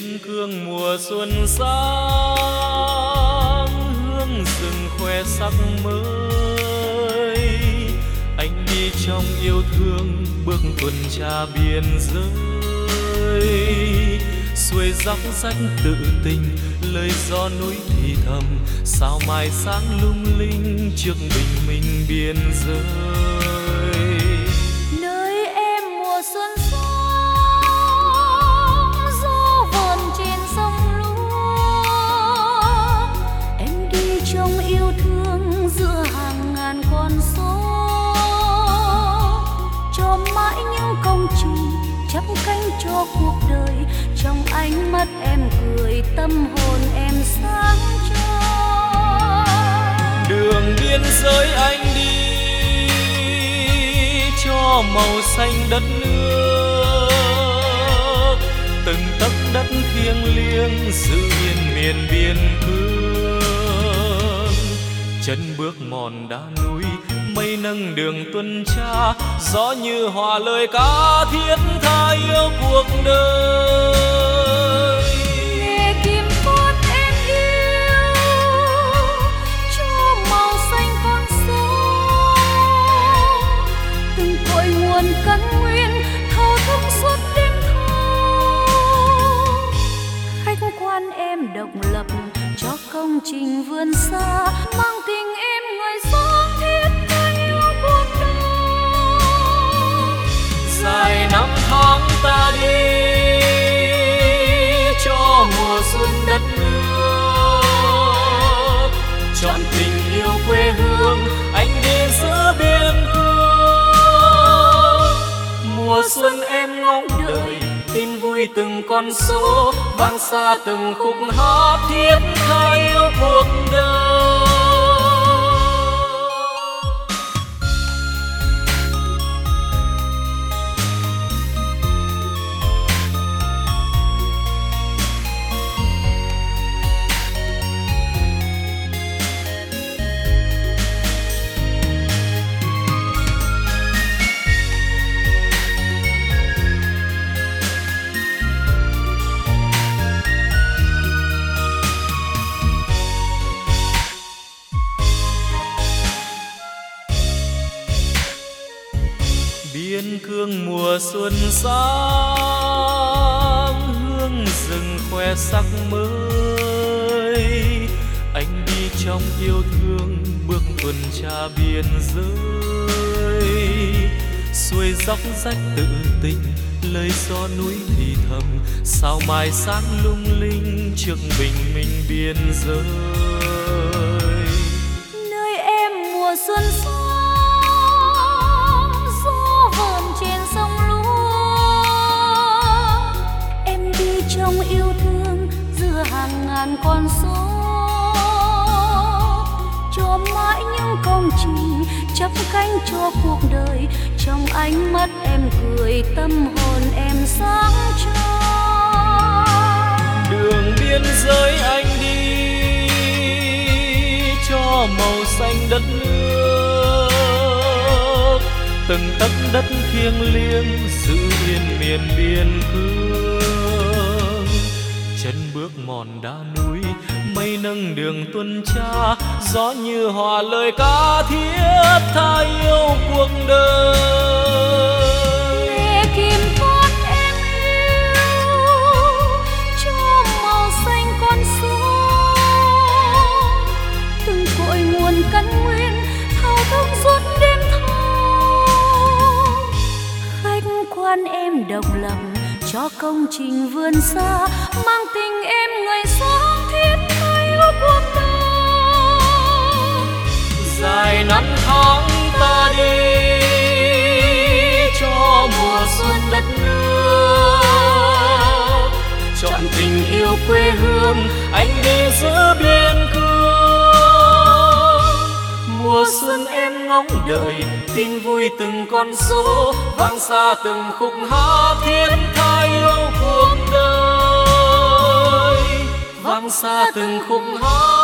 biên cương mùa xuân sáng, hương rừng khoe sắc mới. Anh đi trong yêu thương bước tuần tra biên giới, xuôi dốc rách tự tình, lời gió núi thì thầm, sao mai sáng lung linh trước bình minh biên giới. Nơi em mùa xuân sang, gió vờn trên sông lúa. Em đi trong yêu thương giữa hàng ngàn con số, cho mãi những công trình chắp cánh cho cuộc đời. Trong ánh mắt em cười, tâm hồn em sáng cho. Đường biên giới anh đi cho màu xanh đất nước, từng tấc đất thiêng liêng giữ yên miền biên cương. Chân bước mòn đá núi, mây nâng đường tuần tra, gió như hòa lời ca thiết tha yêu cuộc đời. Nghe kim cốt em yêu, cho màu xanh con số, từng cội nguồn căn nguyên thâu thúc suốt đêm thâu. Khách quan em độc lập cho công trình vươn xa, mang tình em người sống thiết tha yêu cuộc đời. Dài năm tháng ta đi cho mùa xuân đất nước, chọn tình yêu quê hương anh đi giữa biên cương. Mùa xuân em ngóng đợi tin vui từng con số, vang xa từng khúc hát thiết tha yêu cuộc đời. Biên cương mùa xuân sáng, hương rừng khoe sắc mới. Anh đi trong yêu thương bước tuần tra biên giới, xuôi dốc rách tự tình, lời gió núi thì thầm, sao mai sáng lung linh trước bình minh biên giới. Nơi em mùa xuân sang, trong yêu thương giữa hàng ngàn con số, cho mãi những công trình chắp cánh cho cuộc đời. Trong ánh mắt em cười, tâm hồn em sáng cho. Đường biên giới anh đi cho màu xanh đất nước, từng tấc đất thiêng liêng giữ yên miền biên cương. Chân bước mòn đá núi, mây nâng đường tuần tra, gió như hòa lời ca thiết tha yêu cuộc đời. Nghe kim cốt em yêu, cho màu xanh con số, từng cội nguồn căn nguyên thao thức suốt đêm thâu. Khách quan em độc lập cho công trình vươn xa, mang tình em người sống thiết tha yêu cuộc đời. Dài năm tháng ta đi cho mùa xuân đất nước, chọn tình yêu quê hương anh đi giữa biên cương. Mùa xuân em ngóng đợi tin vui từng con số, vang xa từng khúc hát thiết tha yêu cuộc đời. Vang xa từng khúc hát